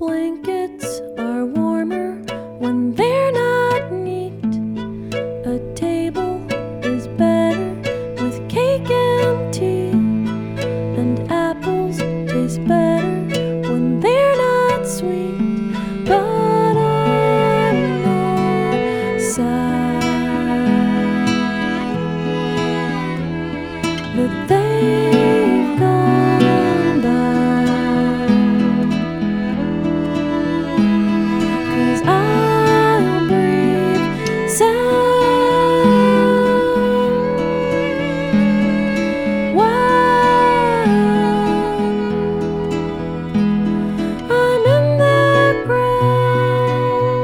Blankets are warmer when they're not neat. A table is better with cake and tea. And apples taste better when they're not sweet. But I'm not sad that they've gone down, 'cause I'll breathe sound while I'm in the ground.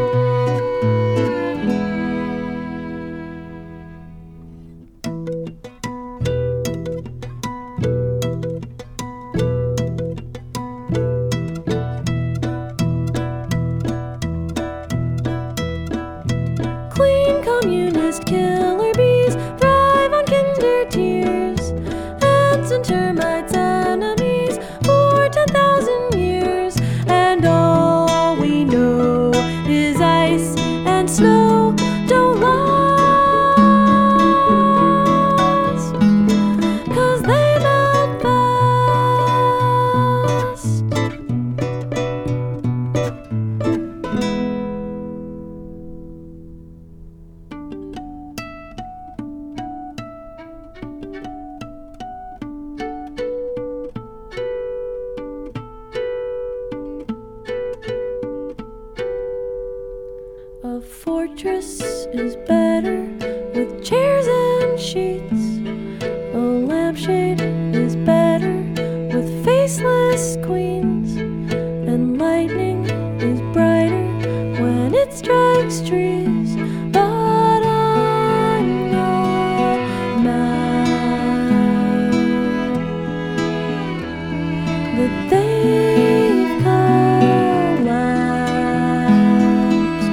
Clean communist killer bees thrive on kinder tears. Ants and termites enemies for 10,000 years. And all we know is ice and snow don't last, 'cause they melt fast. A fortress is better with chairs and sheets. A lampshade is better with faceless queens. And lightning is brighter when it strikes trees. But I'm not mad that they've collapsed,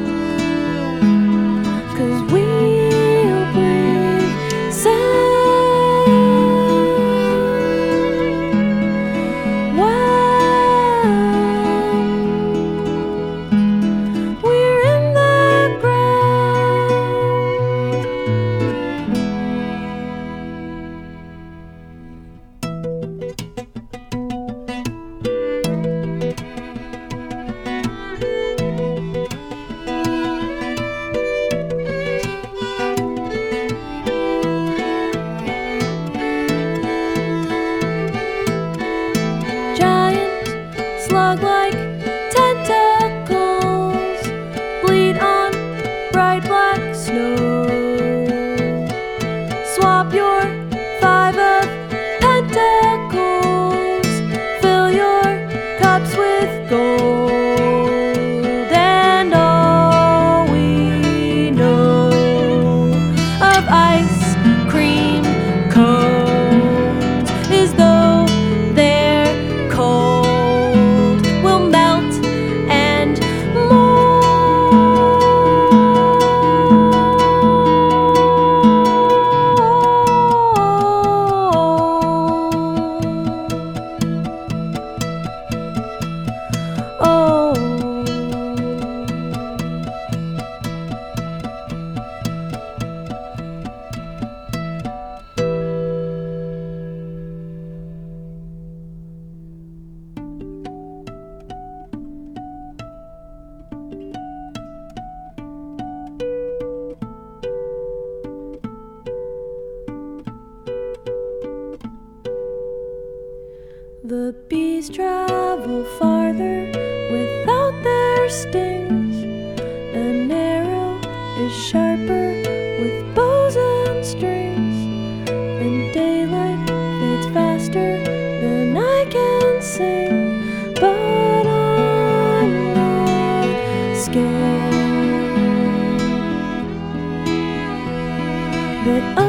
'cause we'll breathe sound while we're in the ground. Giant slug-like tentacles bleed on bright black snow. Swap your 5 of pentacles, fill your cups with gold. And all we know of ice cream cones is though they're cold, will melt and mold. The bees travel farther without their stings. An arrow is sharper with bows and strings. And daylight fades faster than I can sing. But I'm not scared that